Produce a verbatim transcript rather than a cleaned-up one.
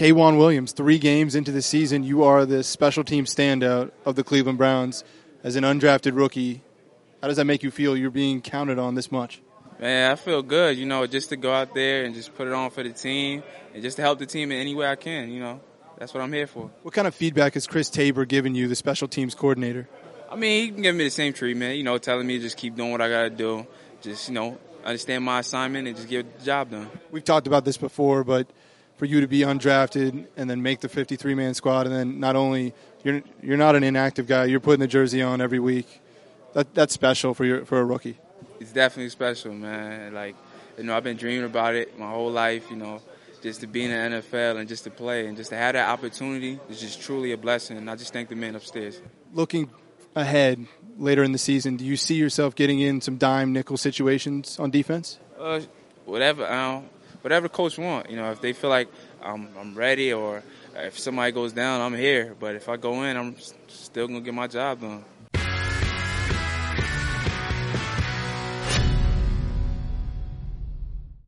K'Wan Williams, three games into the season, you are the special team standout of the Cleveland Browns as an undrafted rookie. How does that make you feel? You're being counted on this much. Man, I feel good, you know, just to go out there and just put it on for the team and just to help the team in any way I can, you know. That's what I'm here for. What kind of feedback has Chris Tabor given you, the special teams coordinator? I mean, he can give me the same treatment, you know, telling me to just keep doing what I got to do, just, you know, understand my assignment and just get the job done. We've talked about this before, but for you to be undrafted and then make the fifty-three man squad, and then not only you're you're not an inactive guy, you're putting the jersey on every week. That that's special for your for a rookie. It's definitely special, man. Like, you know, I've been dreaming about it my whole life, you know, just to be in the N F L and just to play and just to have that opportunity is just truly a blessing. And I just thank the man upstairs. Looking ahead later in the season, do you see yourself getting in some dime nickel situations on defense? Uh, whatever, um, whatever coach want. You know, if they feel like I'm, I'm ready, or if somebody goes down, I'm here. But if I go in, I'm still gonna get my job done.